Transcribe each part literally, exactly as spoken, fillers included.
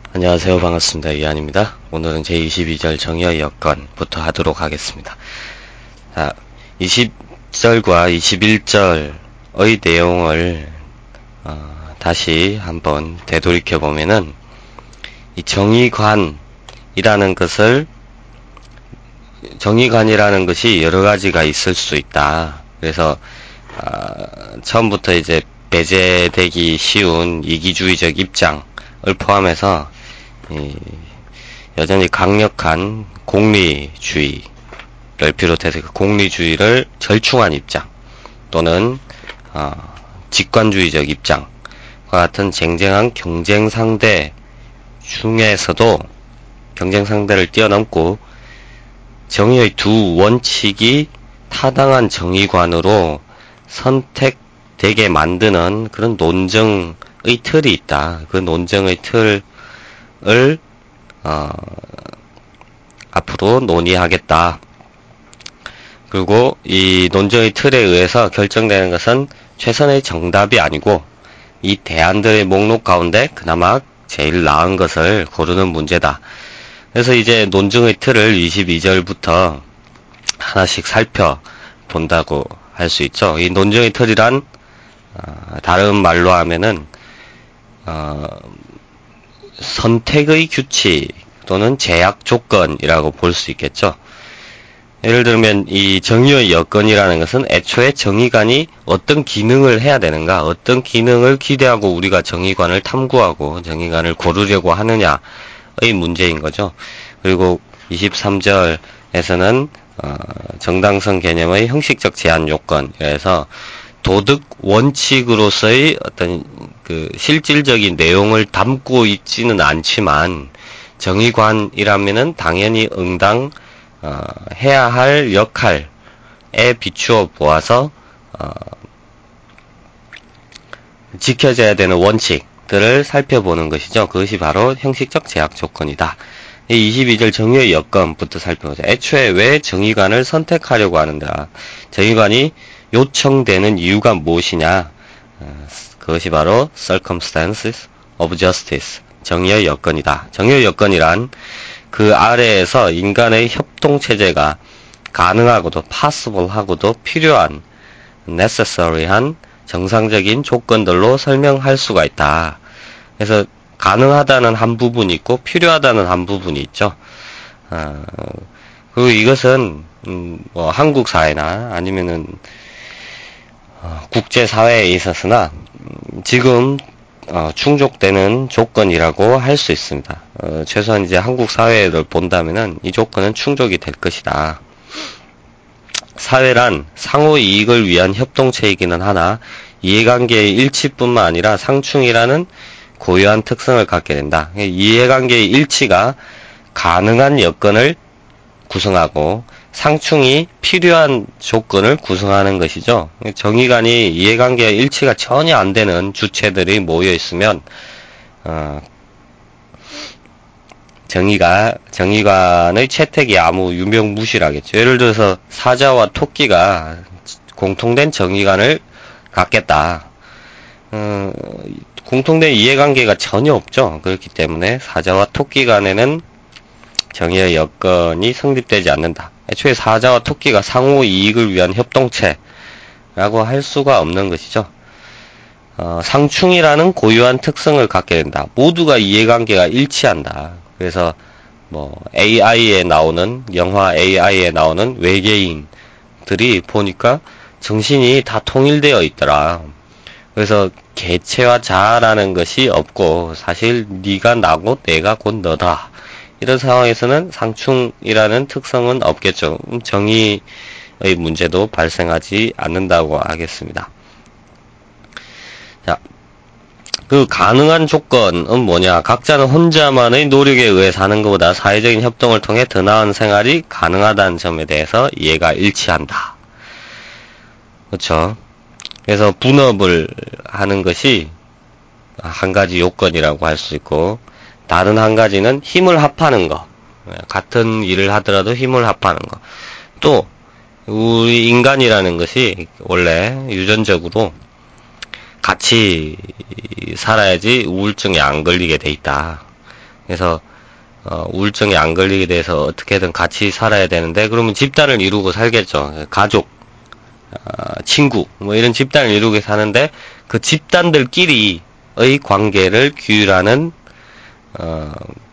안녕하세요. 반갑습니다. 이한입니다. 오늘은 제이십이 절 정의의 여건부터 하도록 하겠습니다. 자, 이십 절과 이십일 절의 내용을 어, 다시 한번 되돌이켜보면은 이 정의관이라는 것을 정의관이라는 것이 여러 가지가 있을 수 있다. 그래서 어, 처음부터 이제 배제되기 쉬운 이기주의적 입장을 포함해서 이, 여전히 강력한 공리주의를 비롯해서 그 공리주의를 절충한 입장 또는 어, 직관주의적 입장과 같은 쟁쟁한 경쟁 상대 중에서도 경쟁 상대를 뛰어넘고 정의의 두 원칙이 타당한 정의관으로 선택되게 만드는 그런 논정의 틀이 있다. 그 논정의 틀을 어, 앞으로 논의하겠다. 그리고 이 논정의 틀에 의해서 결정되는 것은 최선의 정답이 아니고 이 대안들의 목록 가운데 그나마 제일 나은 것을 고르는 문제다. 그래서 이제 논증의 틀을 이십이 절부터 하나씩 살펴본다고 할 수 있죠. 이 논증의 틀이란 어, 다른 말로 하면은 어, 선택의 규칙 또는 제약 조건이라고 볼 수 있겠죠. 예를 들면 이 정의의 여건이라는 것은 애초에 정의관이 어떤 기능을 해야 되는가, 어떤 기능을 기대하고 우리가 정의관을 탐구하고 정의관을 고르려고 하느냐의 문제인 거죠. 그리고 이십삼 절에서는 어, 정당성 개념의 형식적 제한 요건이라서 도덕 원칙으로서의 어떤 그 실질적인 내용을 담고 있지는 않지만 정의관이라면은 당연히 응당 어, 해야 할 역할에 비추어 보아서 어, 지켜져야 되는 원칙들을 살펴보는 것이죠. 그것이 바로 형식적 제약 조건이다. 이 이십이 절 정의의 여건부터 살펴보자. 애초에 왜 정의관을 선택하려고 하는가? 정의관이 요청되는 이유가 무엇이냐? 그것이 바로 circumstances of justice, 정의의 여건이다. 정의의 여건이란 그 아래에서 인간의 협동체제가 가능하고도 possible하고도 필요한 necessary한 정상적인 조건들로 설명할 수가 있다. 그래서 가능하다는 한 부분이 있고 필요하다는 한 부분이 있죠. 어, 그리고 이것은 음, 뭐 한국 사회나 아니면은 어, 국제 사회에 있어서나 음, 지금 어, 충족되는 조건이라고 할 수 있습니다. 어, 최소한 이제 한국 사회를 본다면은 이 조건은 충족이 될 것이다. 사회란 상호 이익을 위한 협동체이기는 하나 이해관계의 일치뿐만 아니라 상충이라는 고유한 특성을 갖게 된다. 이해관계의 일치가 가능한 여건을 구성하고 상충이 필요한 조건을 구성하는 것이죠. 정의관이 이해관계의 일치가 전혀 안 되는 주체들이 모여 있으면 어, 정의가 정의관의 채택이 아무 유명무실하겠죠. 예를 들어서 사자와 토끼가 공통된 정의관을 갖겠다. 어, 공통된 이해관계가 전혀 없죠. 그렇기 때문에 사자와 토끼 간에는 정의의 여건이 성립되지 않는다. 애초에 사자와 토끼가 상호 이익을 위한 협동체라고 할 수가 없는 것이죠. 어, 상충이라는 고유한 특성을 갖게 된다. 모두가 이해관계가 일치한다. 그래서 뭐 에이아이에 나오는 영화 에이아이에 나오는 외계인들이 보니까 정신이 다 통일되어 있더라. 그래서 개체와 자아라는 것이 없고 사실 네가 나고 내가 곧 너다. 이런 상황에서는 상충이라는 특성은 없겠죠. 정의의 문제도 발생하지 않는다고 하겠습니다. 자, 그 가능한 조건은 뭐냐? 각자는 혼자만의 노력에 의해 사는 것보다 사회적인 협동을 통해 더 나은 생활이 가능하다는 점에 대해서 이해가 일치한다. 그렇죠? 그래서 분업을 하는 것이 한 가지 요건이라고 할 수 있고 다른 한 가지는 힘을 합하는 거. 같은 일을 하더라도 힘을 합하는 거. 또 우리 인간이라는 것이 원래 유전적으로 같이 살아야지 우울증에 안 걸리게 돼 있다. 그래서 어, 우울증에 안 걸리게 돼서 어떻게든 같이 살아야 되는데, 그러면 집단을 이루고 살겠죠. 가족, 어, 친구, 뭐 이런 집단을 이루게 사는데, 그 집단들끼리의 관계를 규율하는, 어,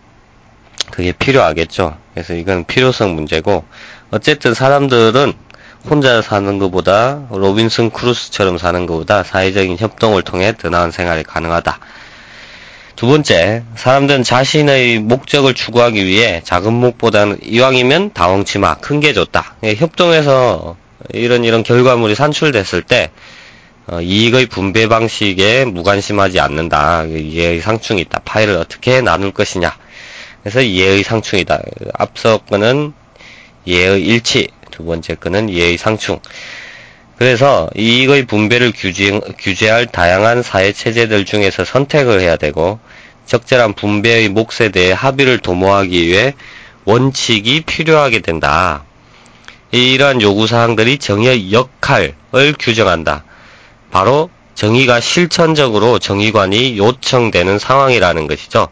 그게 필요하겠죠. 그래서 이건 필요성 문제고, 어쨌든 사람들은 혼자 사는 것보다, 로빈슨 크루스처럼 사는 것보다 사회적인 협동을 통해 더 나은 생활이 가능하다. 두 번째, 사람들은 자신의 목적을 추구하기 위해 작은 목보다는 이왕이면 다홍치마, 큰 게 좋다. 협동해서 이런 이런 결과물이 산출됐을 때 어, 이익의 분배 방식에 무관심하지 않는다. 이해의 상충이 있다. 파일을 어떻게 나눌 것이냐. 그래서 이해의 상충이다. 앞서 거는 이해의 일치, 두 번째 거는 이해의 상충. 그래서 이익의 분배를 규제, 규제할 다양한 사회 체제들 중에서 선택을 해야 되고, 적절한 분배의 몫에 대해 합의를 도모하기 위해 원칙이 필요하게 된다. 이러한 요구사항들이 정의의 역할을 규정한다. 바로 정의가 실천적으로 정의관이 요청되는 상황이라는 것이죠.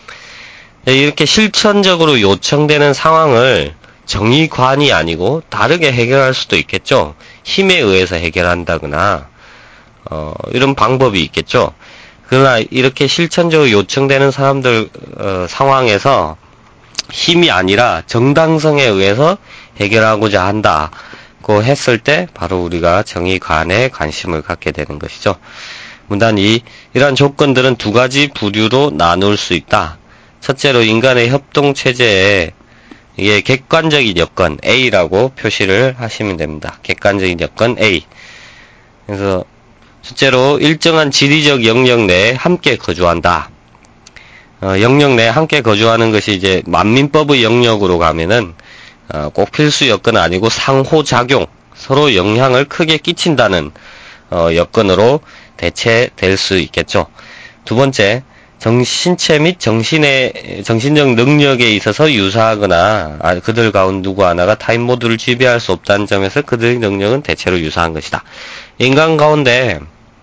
이렇게 실천적으로 요청되는 상황을 정의관이 아니고 다르게 해결할 수도 있겠죠. 힘에 의해서 해결한다거나 어, 이런 방법이 있겠죠. 그러나 이렇게 실천적으로 요청되는 사람들 어, 상황에서 힘이 아니라 정당성에 의해서 해결하고자 한다고 했을 때 바로 우리가 정의관에 관심을 갖게 되는 것이죠. 문단 이, 이러한 조건들은 두 가지 부류로 나눌 수 있다. 첫째로 인간의 협동체제에 이게 객관적인 여건 A라고 표시를 하시면 됩니다. 객관적인 여건 A. 그래서 첫째로 일정한 지리적 영역 내에 함께 거주한다. 어, 영역 내에 함께 거주하는 것이 이제 만민법의 영역으로 가면은 어, 꼭 필수 여건은 아니고 상호작용, 서로 영향을 크게 끼친다는 어, 여건으로 대체될 수 있겠죠. 두 번째, 정, 신체 및 정신의, 정신적 능력에 있어서 유사하거나, 아, 그들 가운데 누구 하나가 타인 모두를 지배할 수 없다는 점에서 그들의 능력은 대체로 유사한 것이다. 인간 가운데,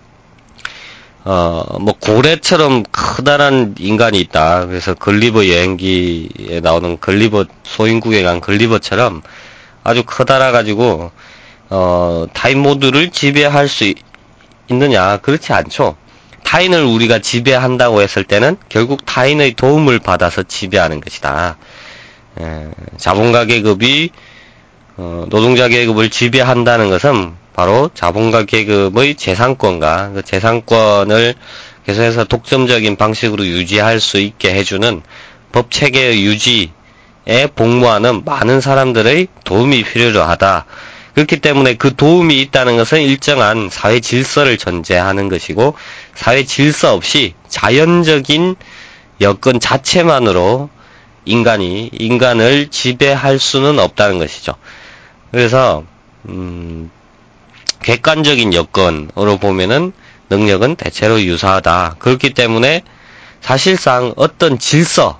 어, 뭐, 고래처럼 커다란 인간이 있다. 그래서 걸리버 여행기에 나오는 걸리버, 소인국에 간 걸리버처럼 아주 커다라가지고, 어, 타인 모두를 지배할 수 있, 있느냐? 그렇지 않죠. 타인을 우리가 지배한다고 했을 때는 결국 타인의 도움을 받아서 지배하는 것이다. 에, 자본가 계급이 어, 노동자 계급을 지배한다는 것은 바로 자본가 계급의 재산권과 그 재산권을 계속해서 독점적인 방식으로 유지할 수 있게 해주는 법 체계의 유지에 복무하는 많은 사람들의 도움이 필요로 하다. 그렇기 때문에 그 도움이 있다는 것은 일정한 사회 질서를 전제하는 것이고, 사회 질서 없이 자연적인 여건 자체만으로 인간이 인간을 지배할 수는 없다는 것이죠. 그래서 음, 객관적인 여건으로 보면은 능력은 대체로 유사하다. 그렇기 때문에 사실상 어떤 질서,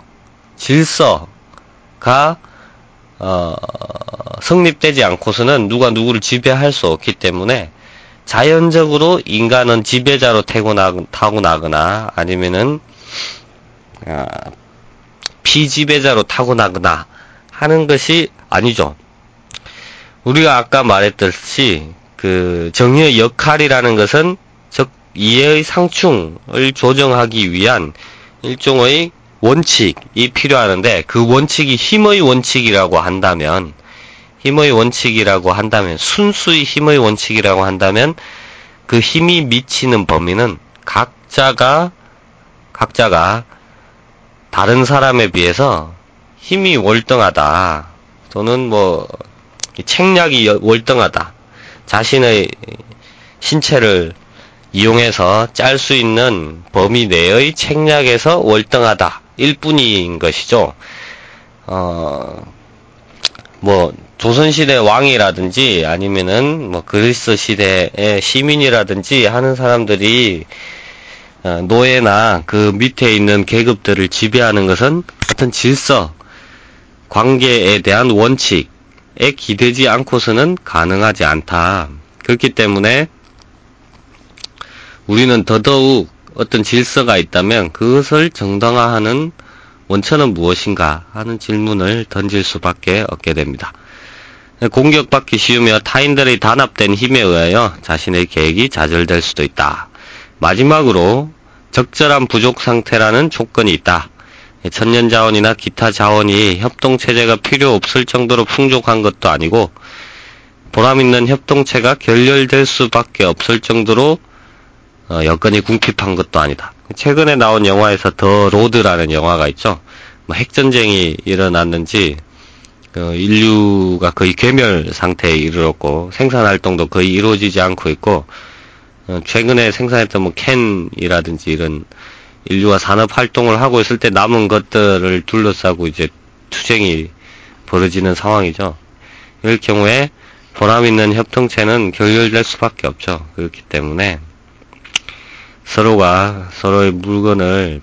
질서가 어, 성립되지 않고서는 누가 누구를 지배할 수 없기 때문에 자연적으로 인간은 지배자로 타고나, 타고나거나 아니면은 아, 피지배자로 타고나거나 하는 것이 아니죠. 우리가 아까 말했듯이 그 정의의 역할이라는 것은 즉 이해의 상충을 조정하기 위한 일종의 원칙이 필요하는데, 그 원칙이 힘의 원칙이라고 한다면, 힘의 원칙이라고 한다면, 순수히 힘의 원칙이라고 한다면, 그 힘이 미치는 범위는 각자가, 각자가 다른 사람에 비해서 힘이 월등하다. 또는 뭐, 책략이 월등하다. 자신의 신체를 이용해서 짤 수 있는 범위 내의 책략에서 월등하다. 일 뿐인 것이죠. 어, 뭐, 조선시대 왕이라든지 아니면은 뭐 그리스 시대의 시민이라든지 하는 사람들이 어, 노예나 그 밑에 있는 계급들을 지배하는 것은 어떤 질서, 관계에 대한 원칙에 기대지 않고서는 가능하지 않다. 그렇기 때문에 우리는 더더욱 어떤 질서가 있다면 그것을 정당화하는 원천은 무엇인가 하는 질문을 던질 수밖에 없게 됩니다. 공격받기 쉬우며 타인들의 단합된 힘에 의하여 자신의 계획이 좌절될 수도 있다. 마지막으로 적절한 부족 상태라는 조건이 있다. 천년 자원이나 기타 자원이 협동체제가 필요 없을 정도로 풍족한 것도 아니고 보람있는 협동체가 결렬될 수밖에 없을 정도로 여건이 궁핍한 것도 아니다. 최근에 나온 영화에서 더 로드라는 영화가 있죠. 뭐 핵전쟁이 일어났는지 인류가 거의 괴멸 상태에 이르렀고 생산활동도 거의 이루어지지 않고 있고 최근에 생산했던 뭐 캔이라든지 이런 인류가 산업활동을 하고 있을 때 남은 것들을 둘러싸고 이제 투쟁이 벌어지는 상황이죠. 이럴 경우에 보람있는 협동체는 결렬될 수밖에 없죠. 그렇기 때문에 서로가 서로의 물건을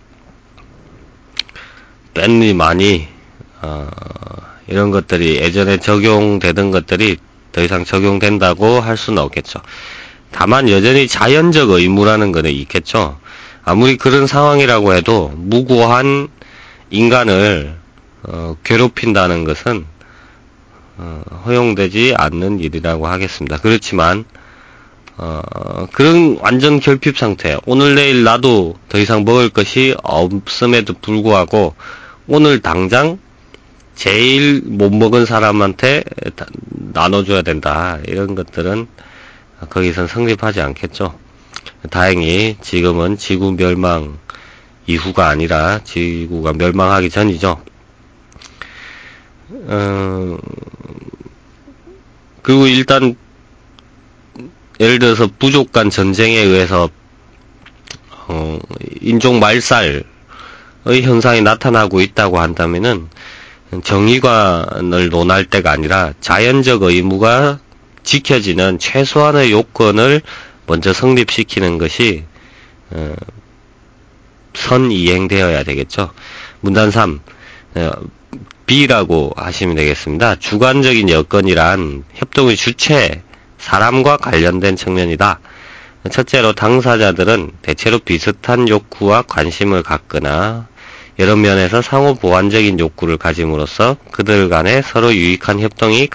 뺀이 많이 어, 이런 것들이 예전에 적용되던 것들이 더 이상 적용된다고 할 수는 없겠죠. 다만 여전히 자연적 의무라는 것은 있겠죠. 아무리 그런 상황이라고 해도 무고한 인간을 어, 괴롭힌다는 것은 어, 허용되지 않는 일이라고 하겠습니다. 그렇지만 어, 그런 완전 결핍 상태, 오늘 내일 나도 더 이상 먹을 것이 없음에도 불구하고 오늘 당장 제일 못 먹은 사람한테 나눠줘야 된다. 이런 것들은 거기선 성립하지 않겠죠. 다행히 지금은 지구 멸망 이후가 아니라 지구가 멸망하기 전이죠. 어, 그리고 일단 예를 들어서 부족 간 전쟁에 의해서 어, 인종 말살의 현상이 나타나고 있다고 한다면은 정의관을 논할 때가 아니라 자연적 의무가 지켜지는 최소한의 요건을 먼저 성립시키는 것이 어, 선이행되어야 되겠죠. 문단 삼 어, B라고 하시면 되겠습니다. 주관적인 여건이란 협동의 주체, 사람과 관련된 측면이다. 첫째로 당사자들은 대체로 비슷한 욕구와 관심을 갖거나 여러 면에서 상호 보완적인 욕구를 가짐으로써 그들 간에 서로 유익한 협동이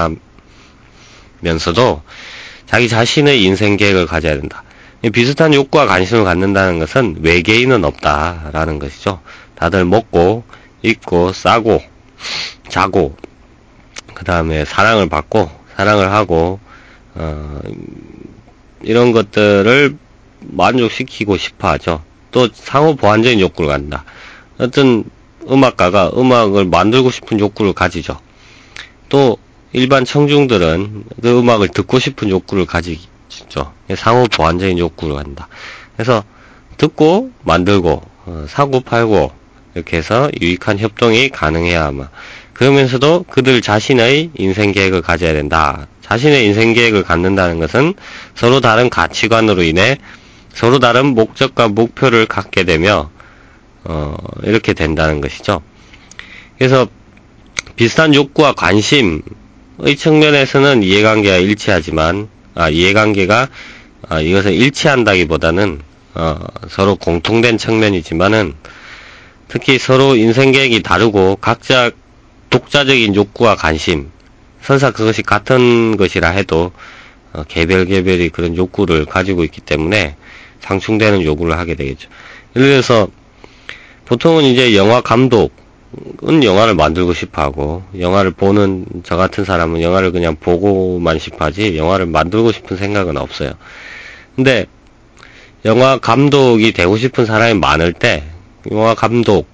가능하면서도 자기 자신의 인생 계획을 가져야 된다. 비슷한 욕구와 관심을 갖는다는 것은 외계인은 없다라는 것이죠. 다들 먹고, 입고, 싸고, 자고, 그 다음에 사랑을 받고, 사랑을 하고, 어, 이런 것들을 만족시키고 싶어 하죠. 또 상호 보완적인 욕구를 갖는다. 어떤 음악가가 음악을 만들고 싶은 욕구를 가지죠. 또 일반 청중들은 그 음악을 듣고 싶은 욕구를 가지죠. 상호 보완적인 욕구를 갖는다. 그래서 듣고 만들고 어, 사고 팔고 이렇게 해서 유익한 협동이 가능해야 하마. 그러면서도 그들 자신의 인생 계획을 가져야 된다. 자신의 인생 계획을 갖는다는 것은 서로 다른 가치관으로 인해 서로 다른 목적과 목표를 갖게 되며 어, 이렇게 된다는 것이죠. 그래서 비슷한 욕구와 관심의 측면에서는 이해관계가 일치하지만 아, 이해관계가 아, 이것을 일치한다기보다는 어, 서로 공통된 측면이지만은 특히 서로 인생 계획이 다르고 각자 독자적인 욕구와 관심, 설사 그것이 같은 것이라 해도 어, 개별 개별이 그런 욕구를 가지고 있기 때문에 상충되는 요구를 하게 되겠죠. 예를 들어서 보통은 이제 영화 감독은 영화를 만들고 싶어 하고 영화를 보는 저 같은 사람은 영화를 그냥 보고만 싶어 하지 영화를 만들고 싶은 생각은 없어요. 근데 영화 감독이 되고 싶은 사람이 많을 때 영화 감독에게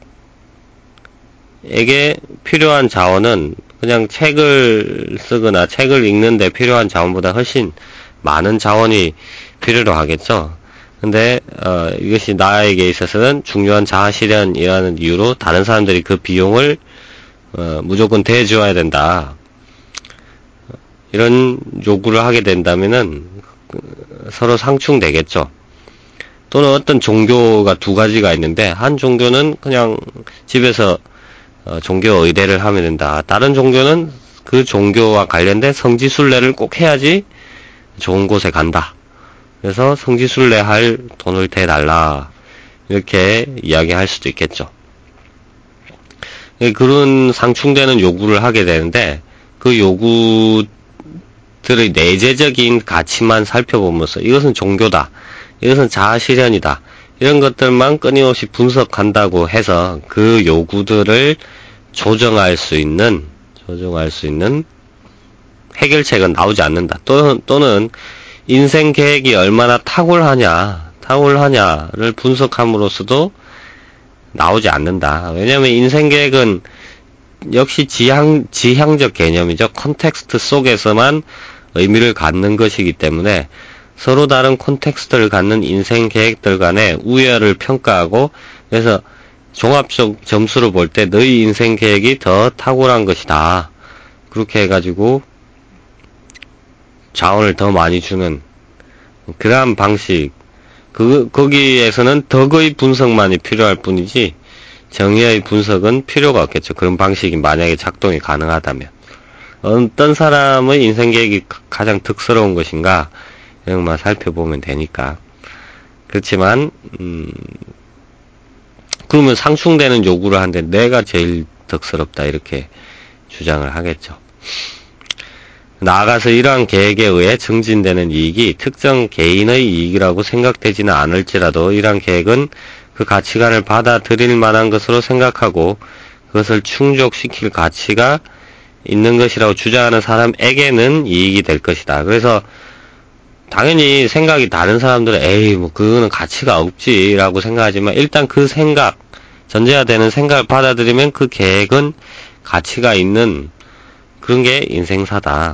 필요한 자원은 그냥 책을 쓰거나 책을 읽는데 필요한 자원보다 훨씬 많은 자원이 필요로 하겠죠. 근데 어, 이것이 나에게 있어서는 중요한 자아실현이라는 이유로 다른 사람들이 그 비용을 어, 무조건 대줘야 된다. 이런 요구를 하게 된다면은 서로 상충되겠죠. 또는 어떤 종교가 두 가지가 있는데 한 종교는 그냥 집에서 어, 종교 의례를 하면 된다. 다른 종교는 그 종교와 관련된 성지순례를 꼭 해야지 좋은 곳에 간다. 그래서 성지순례 할 돈을 대달라. 이렇게 이야기할 수도 있겠죠. 그런 상충되는 요구를 하게 되는데, 그 요구들의 내재적인 가치만 살펴보면서 이것은 종교다, 이것은 자아실현이다, 이런 것들만 끊임없이 분석한다고 해서 그 요구들을 조정할 수 있는, 조정할 수 있는 해결책은 나오지 않는다. 또는, 또는 인생 계획이 얼마나 탁월하냐, 탁월하냐를 분석함으로써도 나오지 않는다. 왜냐하면 인생 계획은 역시 지향, 지향적 개념이죠. 컨텍스트 속에서만 의미를 갖는 것이기 때문에 서로 다른 컨텍스트를 갖는 인생 계획들 간의 우열을 평가하고, 그래서 종합적 점수를 볼 때 너희 인생 계획이 더 탁월한 것이다, 그렇게 해가지고 자원을 더 많이 주는 그러한 방식, 그, 거기에서는 덕의 분석만이 필요할 뿐이지 정의의 분석은 필요가 없겠죠. 그런 방식이 만약에 작동이 가능하다면. 어떤 사람의 인생 계획이 가장 득스러운 것인가, 이런 것만 살펴보면 되니까. 그렇지만, 음, 그러면 상충되는 요구를 하는데 내가 제일 득스럽다, 이렇게 주장을 하겠죠. 나아가서 이러한 계획에 의해 증진되는 이익이 특정 개인의 이익이라고 생각되지는 않을지라도 이러한 계획은 그 가치관을 받아들일 만한 것으로 생각하고 그것을 충족시킬 가치가 있는 것이라고 주장하는 사람에게는 이익이 될 것이다. 그래서 당연히 생각이 다른 사람들은 에이 뭐 그거는 가치가 없지라고 생각하지만, 일단 그 생각, 전제가 되는 생각을 받아들이면 그 계획은 가치가 있는 그런 게 인생사다.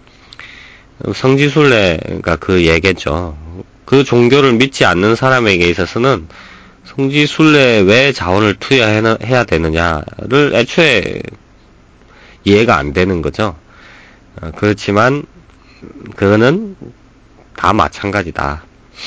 성지순례가 그 얘기죠. 그 종교를 믿지 않는 사람에게 있어서는 성지순례에 왜 자원을 투여해야 되느냐를 애초에 이해가 안 되는 거죠. 그렇지만 그거는 다 마찬가지다.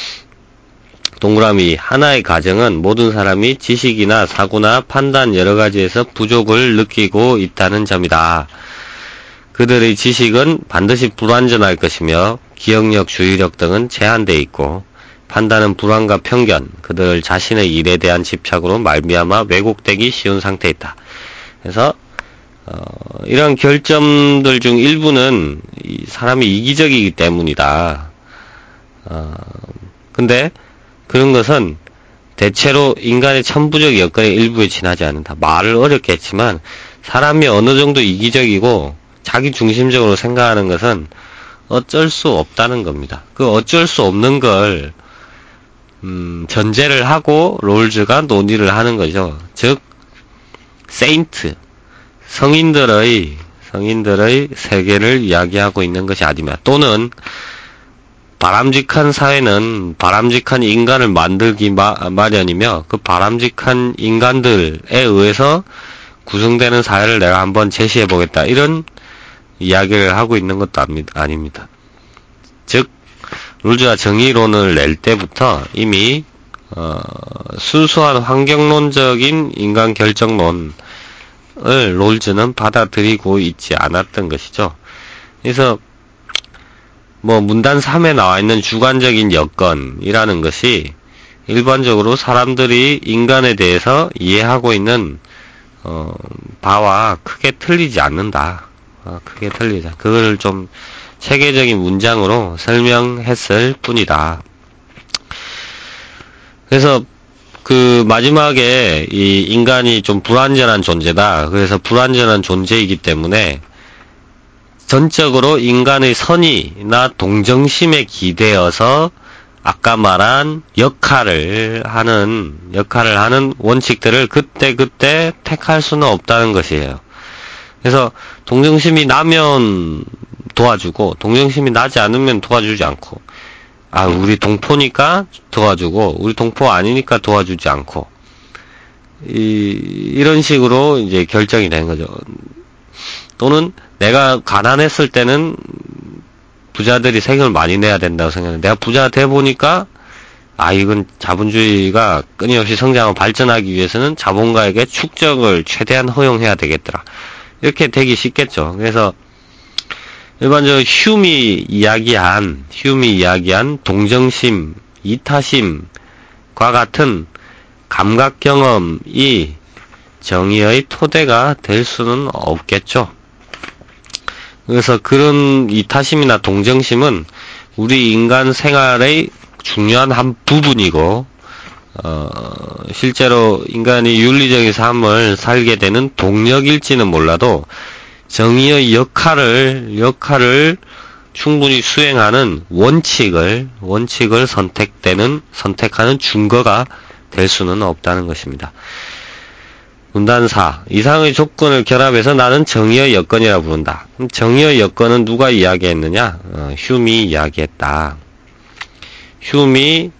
동그라미, 하나의 가정은 모든 사람이 지식이나 사고나 판단 여러 가지에서 부족을 느끼고 있다는 점이다. 그들의 지식은 반드시 불완전할 것이며 기억력, 주의력 등은 제한되어 있고 판단은 불안과 편견, 그들 자신의 일에 대한 집착으로 말미암아 왜곡되기 쉬운 상태에 있다. 그래서 어, 이런 결점들 중 일부는 이 사람이 이기적이기 때문이다. 어, 근데 그런 것은 대체로 인간의 천부적 여건의 일부에 지나지 않는다. 말을 어렵게 했지만 사람이 어느 정도 이기적이고 자기 중심적으로 생각하는 것은 어쩔 수 없다는 겁니다. 그 어쩔 수 없는 걸 음, 전제를 하고 롤즈가 논의를 하는 거죠. 즉 세인트, 성인들의 성인들의 세계를 이야기하고 있는 것이 아니면, 또는 바람직한 사회는 바람직한 인간을 만들기 마, 마련이며 그 바람직한 인간들에 의해서 구성되는 사회를 내가 한번 제시해 보겠다, 이런 이야기를 하고 있는 것도 아닙니다. 즉 롤즈가 정의론을 낼 때부터 이미 어, 순수한 환경론적인 인간 결정론을 롤즈는 받아들이고 있지 않았던 것이죠. 그래서 뭐 문단 삼에 나와 있는 주관적인 여건이라는 것이 일반적으로 사람들이 인간에 대해서 이해하고 있는 어, 바와 크게 틀리지 않는다. 어, 크게 틀리자. 그걸 좀 체계적인 문장으로 설명했을 뿐이다. 그래서 그 마지막에 이 인간이 좀 불완전한 존재다. 그래서 불완전한 존재이기 때문에 전적으로 인간의 선의나 동정심에 기대어서 아까 말한 역할을 하는 역할을 하는 원칙들을 그때그때 택할 수는 없다는 것이에요. 그래서 동정심이 나면 도와주고 동정심이 나지 않으면 도와주지 않고, 아 우리 동포니까 도와주고 우리 동포 아니니까 도와주지 않고, 이, 이런 식으로 이제 결정이 되는 거죠. 또는 내가 가난했을 때는 부자들이 세금을 많이 내야 된다고 생각했는데 내가 부자가 돼 보니까 아 이건 자본주의가 끊임없이 성장하고 발전하기 위해서는 자본가에게 축적을 최대한 허용해야 되겠더라, 이렇게 되기 쉽겠죠. 그래서 일반적으로 휴미 이야기한 휴미 이야기한 동정심, 이타심과 같은 감각 경험이 정의의 토대가 될 수는 없겠죠. 그래서 그런 이타심이나 동정심은 우리 인간 생활의 중요한 한 부분이고, 어, 실제로 인간이 윤리적인 삶을 살게 되는 동력일지는 몰라도 정의의 역할을, 역할을 충분히 수행하는 원칙을, 원칙을 선택되는, 선택하는 증거가 될 수는 없다는 것입니다. 문단 사. 이상의 조건을 결합해서 나는 정의의 여건이라 부른다. 그럼 정의의 여건은 누가 이야기했느냐? 어, 휴미 이야기했다. 휴미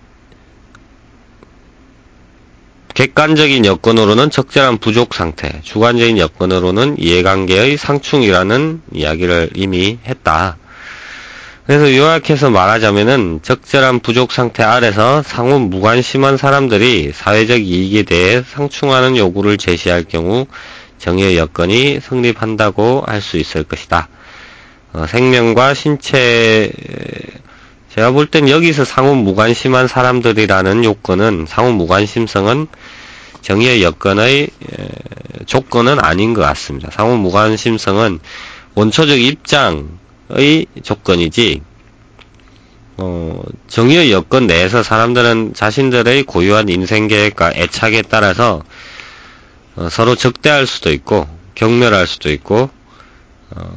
객관적인 여건으로는 적절한 부족 상태, 주관적인 여건으로는 이해관계의 상충이라는 이야기를 이미 했다. 그래서 요약해서 말하자면은 적절한 부족 상태 아래서 상호 무관심한 사람들이 사회적 이익에 대해 상충하는 요구를 제시할 경우 정의의 여건이 성립한다고 할 수 있을 것이다. 어, 생명과 신체, 제가 볼 땐 여기서 상호 무관심한 사람들이라는 요건은, 상호 무관심성은 정의의 여건의 조건은 아닌 것 같습니다. 상호 무관심성은 원초적 입장의 조건이지, 어, 정의의 여건 내에서 사람들은 자신들의 고유한 인생계획과 애착에 따라서 어, 서로 적대할 수도 있고 경멸할 수도 있고 어,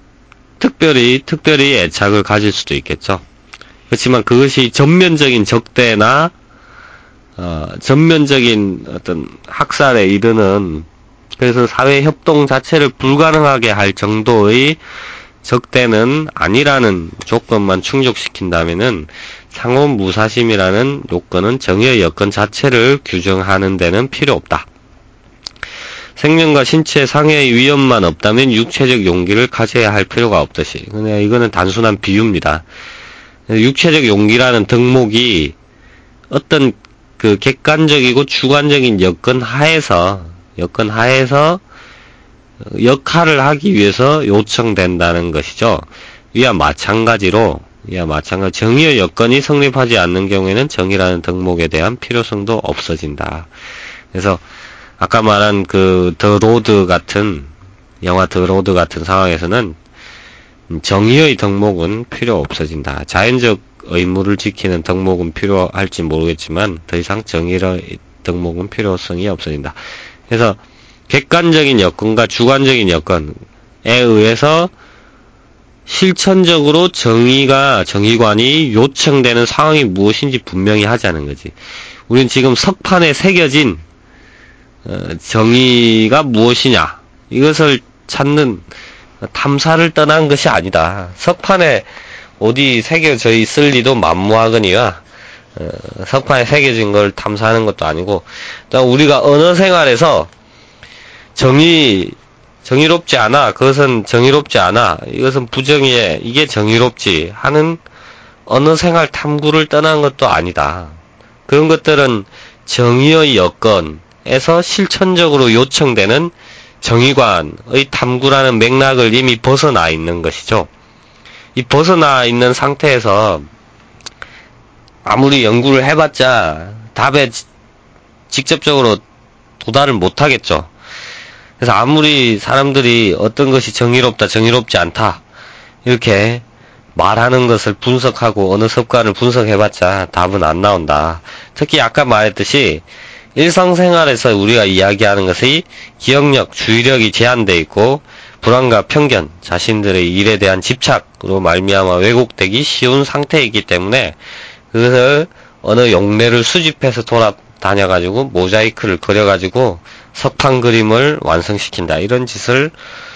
특별히 특별히 애착을 가질 수도 있겠죠. 그렇지만 그것이 전면적인 적대나 어, 전면적인 어떤 학살에 이르는, 그래서 사회 협동 자체를 불가능하게 할 정도의 적대는 아니라는 조건만 충족시킨다면은 상호 무사심이라는 요건은 정의의 여건 자체를 규정하는 데는 필요 없다. 생명과 신체 상해의 위험만 없다면 육체적 용기를 가져야 할 필요가 없듯이. 그냥 이거는 단순한 비유입니다. 육체적 용기라는 덕목이 어떤 그 객관적이고 주관적인 여건 하에서, 여건 하에서 역할을 하기 위해서 요청된다는 것이죠. 이와 마찬가지로, 이와 마찬가지, 정의의 여건이 성립하지 않는 경우에는 정의라는 덕목에 대한 필요성도 없어진다. 그래서, 아까 말한 그, 더 로드 같은, 영화 더 로드 같은 상황에서는 정의의 덕목은 필요 없어진다. 자연적 의무를 지키는 덕목은 필요할지 모르겠지만, 더 이상 정의의 덕목은 필요성이 없어진다. 그래서, 객관적인 여건과 주관적인 여건에 의해서 실천적으로 정의가, 정의관이 요청되는 상황이 무엇인지 분명히 하자는 거지. 우린 지금 석판에 새겨진 정의가 무엇이냐, 이것을 찾는 탐사를 떠난 것이 아니다. 석판에 어디 새겨져 있을 리도 만무하거니와 석판에 새겨진 걸 탐사하는 것도 아니고, 우리가 언어 생활에서 정의, 정의롭지 않아, 그것은 정의롭지 않아, 이것은 부정의에, 이게 정의롭지 하는 언어 생활 탐구를 떠난 것도 아니다. 그런 것들은 정의의 여건에서 실천적으로 요청되는 정의관의 탐구라는 맥락을 이미 벗어나 있는 것이죠. 이 벗어나 있는 상태에서 아무리 연구를 해봤자 답에 직접적으로 도달을 못하겠죠. 그래서 아무리 사람들이 어떤 것이 정의롭다, 정의롭지 않다 이렇게 말하는 것을 분석하고 어느 습관을 분석해봤자 답은 안 나온다. 특히 아까 말했듯이 일상생활에서 우리가 이야기하는 것이 기억력, 주의력이 제한되어 있고 불안과 편견, 자신들의 일에 대한 집착으로 말미암아 왜곡되기 쉬운 상태이기 때문에 그것을 어느 용례를 수집해서 돌아다녀가지고 모자이크를 그려가지고 석판 그림을 완성시킨다. 이런 짓을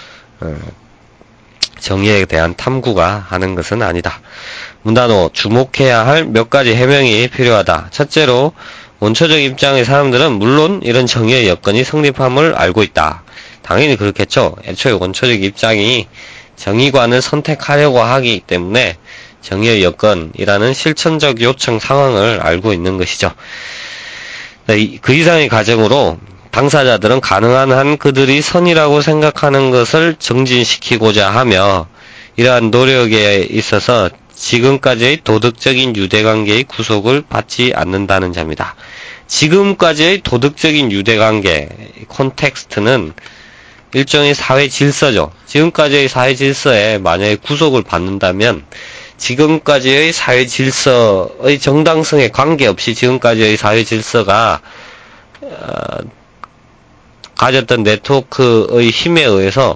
정의에 대한 탐구가 하는 것은 아니다. 문단 오. 주목해야 할 몇 가지 해명이 필요하다. 첫째로 원초적 입장의 사람들은 물론 이런 정의의 여건이 성립함을 알고 있다. 당연히 그렇겠죠. 애초에 원초적 입장이 정의관을 선택하려고 하기 때문에 정의의 여건이라는 실천적 요청 상황을 알고 있는 것이죠. 그 이상의 가정으로 당사자들은 가능한 한 그들이 선이라고 생각하는 것을 정진시키고자 하며 이러한 노력에 있어서 지금까지의 도덕적인 유대관계의 구속을 받지 않는다는 점이다. 지금까지의 도덕적인 유대관계, 콘텍스트는 일종의 사회 질서죠. 지금까지의 사회 질서에 만약에 구속을 받는다면 지금까지의 사회 질서의 정당성에 관계없이 지금까지의 사회 질서가 어, 가졌던 네트워크의 힘에 의해서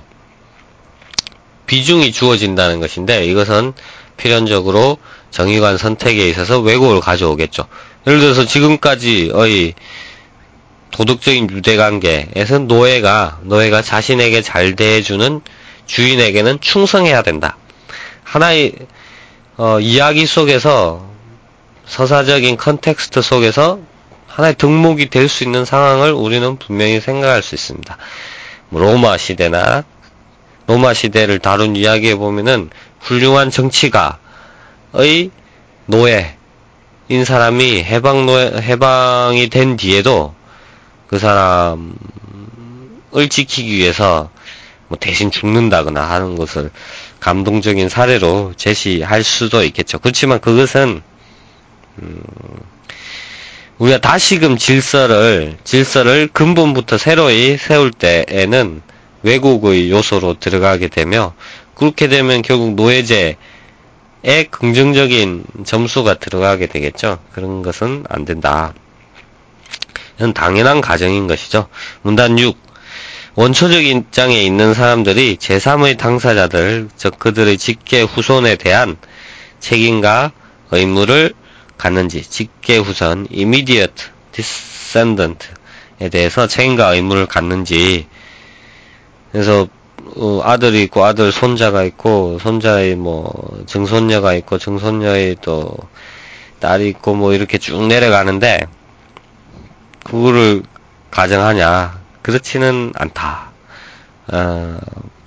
비중이 주어진다는 것인데, 이것은 필연적으로 정의관 선택에 있어서 왜곡을 가져오겠죠. 예를 들어서 지금까지의 도덕적인 유대관계에서 노예가 노예가 자신에게 잘 대해주는 주인에게는 충성해야 된다. 하나의 어, 이야기 속에서, 서사적인 컨텍스트 속에서 하나의 덕목이 될 수 있는 상황을 우리는 분명히 생각할 수 있습니다. 로마 시대나 로마 시대를 다룬 이야기에 보면은 훌륭한 정치가의 노예인 사람이 해방 노예, 해방이 된 뒤에도 그 사람을 지키기 위해서 뭐 대신 죽는다거나 하는 것을 감동적인 사례로 제시할 수도 있겠죠. 그렇지만 그것은 음, 우리가 다시금 질서를 질서를 근본부터 새로이 세울 때에는 왜곡의 요소로 들어가게 되며, 그렇게 되면 결국 노예제에 긍정적인 점수가 들어가게 되겠죠. 그런 것은 안 된다. 이건 당연한 가정인 것이죠. 문단 육. 원초적 입장에 있는 사람들이 제삼의 당사자들, 즉 그들의 직계 후손에 대한 책임과 의무를 갖는지, 직계 후손, immediate descendant에 대해서 책임과 의무를 갖는지. 그래서 어, 아들이 있고 아들 손자가 있고 손자의 뭐 증손녀가 있고 증손녀의 또 딸이 있고 뭐 이렇게 쭉 내려가는데 그거를 가정하냐? 그렇지는 않다. 어,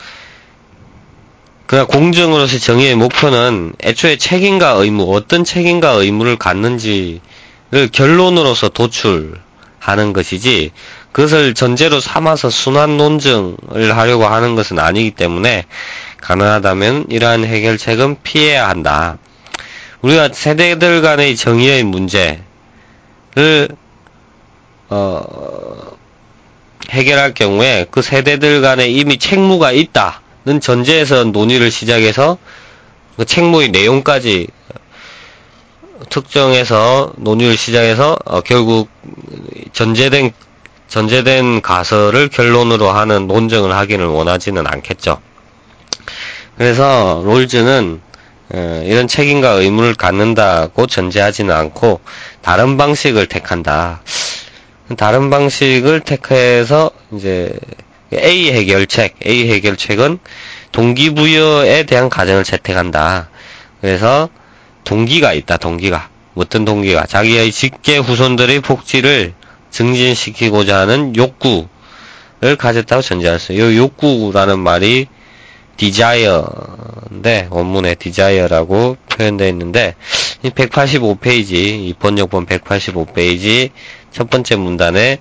그러나 공정으로서의 정의의 목표는 애초에 책임과 의무, 어떤 책임과 의무를 갖는지를 결론으로서 도출하는 것이지, 그것을 전제로 삼아서 순환 논증을 하려고 하는 것은 아니기 때문에 가능하다면 이러한 해결책은 피해야 한다. 우리가 세대들 간의 정의의 문제를 어, 해결할 경우에 그 세대들 간에 이미 책무가 있다는 전제에서 논의를 시작해서 그 책무의 내용까지 특정해서 논의를 시작해서 어, 결국 전제된 전제된 가설을 결론으로 하는 논쟁을 하기를 원하지는 않겠죠. 그래서 롤즈는 어, 이런 책임과 의무를 갖는다고 전제하지는 않고 다른 방식을 택한다. 다른 방식을 택해서 이제 A 해결책, A 해결책은 동기부여에 대한 가정을 채택한다. 그래서 동기가 있다, 동기가. 어떤 동기가? 자기의 직계 후손들의 복지를 증진시키고자 하는 욕구를 가졌다고 전제할 수 있어요. 이 욕구라는 말이 desire인데, 원문에 desire라고 표현되어 있는데, 이 백팔십오 페이지, 이 번역본 백팔십오 페이지 첫 번째 문단에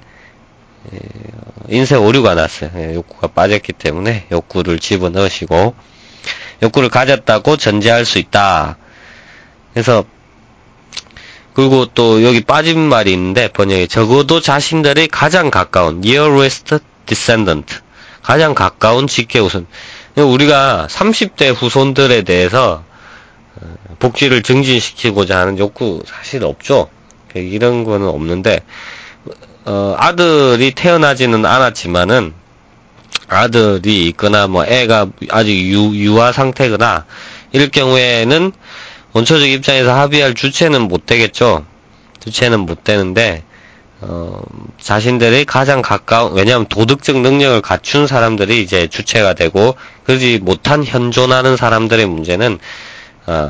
인쇄 오류가 났어요. 욕구가 빠졌기 때문에 욕구를 집어넣으시고, 욕구를 가졌다고 전제할 수 있다. 그래서 그리고 또 여기 빠진 말이 있는데, 번역에 적어도 자신들의 가장 가까운 nearest descendant, 가장 가까운 직계 후손. 우리가 삼십 대 후손들에 대해서 복지를 증진시키고자 하는 욕구 사실 없죠. 이런 거는 없는데, 어, 아들이 태어나지는 않았지만은 아들이 있거나 뭐 애가 아직 유, 유아 상태거나 이럴 경우에는 원초적 입장에서 합의할 주체는 못 되겠죠. 주체는 못 되는데, 어, 자신들의 가장 가까운, 왜냐하면 도덕적 능력을 갖춘 사람들이 이제 주체가 되고, 그러지 못한 현존하는 사람들의 문제는, 어,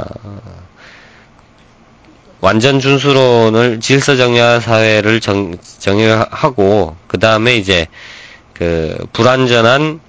완전 준수론을 질서정의화 사회를 정, 정의하고, 그 다음에 이제, 그, 불완전한,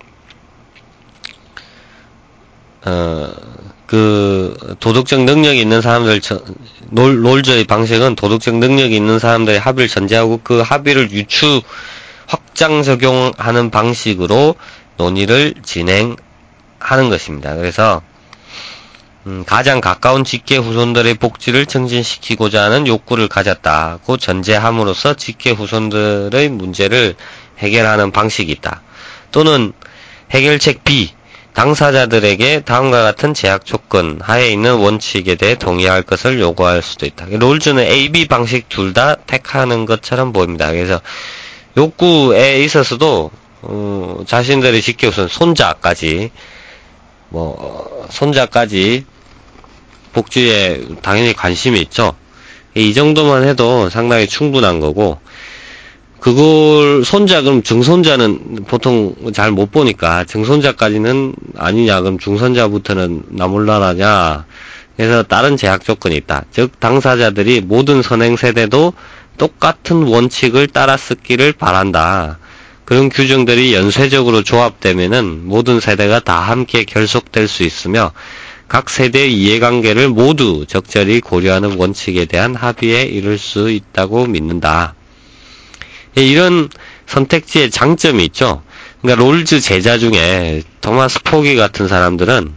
어, 그 도덕적 능력이 있는 사람들, 롤, 롤저의 방식은 도덕적 능력이 있는 사람들의 합의를 전제하고 그 합의를 유추 확장 적용하는 방식으로 논의를 진행하는 것입니다. 그래서 음, 가장 가까운 직계 후손들의 복지를 증진시키고자 하는 욕구를 가졌다고 전제함으로써 직계 후손들의 문제를 해결하는 방식이 있다. 또는 해결책 B, 당사자들에게 다음과 같은 제약 조건 하에 있는 원칙에 대해 동의할 것을 요구할 수도 있다. 롤즈는 A, B 방식 둘 다 택하는 것처럼 보입니다. 그래서 욕구에 있어서도 어, 자신들의 직계 후손, 손자까지 뭐 손자까지 복지에 당연히 관심이 있죠. 이 정도만 해도 상당히 충분한 거고, 그걸 손자 그럼 증손자는 보통 잘 못 보니까 증손자까지는 아니냐, 그럼 중손자부터는 나몰라라냐. 그래서 다른 제약 조건이 있다. 즉 당사자들이 모든 선행 세대도 똑같은 원칙을 따라 쓰기를 바란다. 그런 규정들이 연쇄적으로 조합되면은 모든 세대가 다 함께 결속될 수 있으며 각 세대의 이해관계를 모두 적절히 고려하는 원칙에 대한 합의에 이를 수 있다고 믿는다. 이런 선택지의 장점이 있죠. 그러니까 롤즈 제자 중에 토마스 포기 같은 사람들은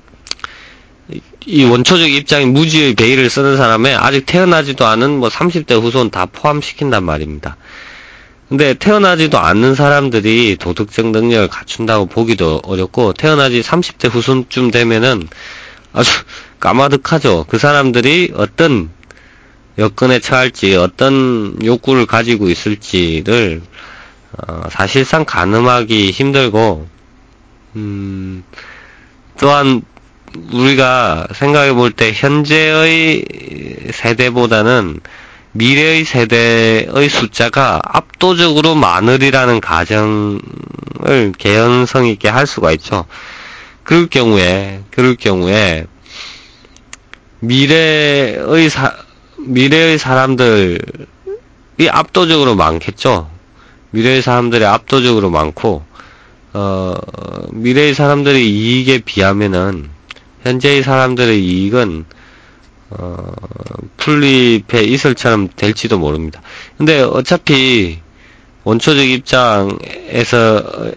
이 원초적 입장인 무지의 베일을 쓰는 사람에 아직 태어나지도 않은 뭐 삼십 대 후손 다 포함시킨단 말입니다. 근데 태어나지도 않는 사람들이 도덕적 능력을 갖춘다고 보기도 어렵고, 태어나지 삼십 대 후손쯤 되면은 아주 까마득하죠. 그 사람들이 어떤 여건에 처할지, 어떤 욕구를 가지고 있을지를 어, 사실상 가늠하기 힘들고, 음, 또한 우리가 생각해 볼 때 현재의 세대보다는 미래의 세대의 숫자가 압도적으로 많으리라는 가정을 개연성 있게 할 수가 있죠. 그럴 경우에, 그럴 경우에, 미래의 사, 미래의 사람들이 압도적으로 많겠죠. 미래의 사람들이 압도적으로 많고, 어, 미래의 사람들의 이익에 비하면은, 현재의 사람들의 이익은, 어, 풀립의 이슬처럼 될지도 모릅니다. 근데 어차피, 원초적 입장에서의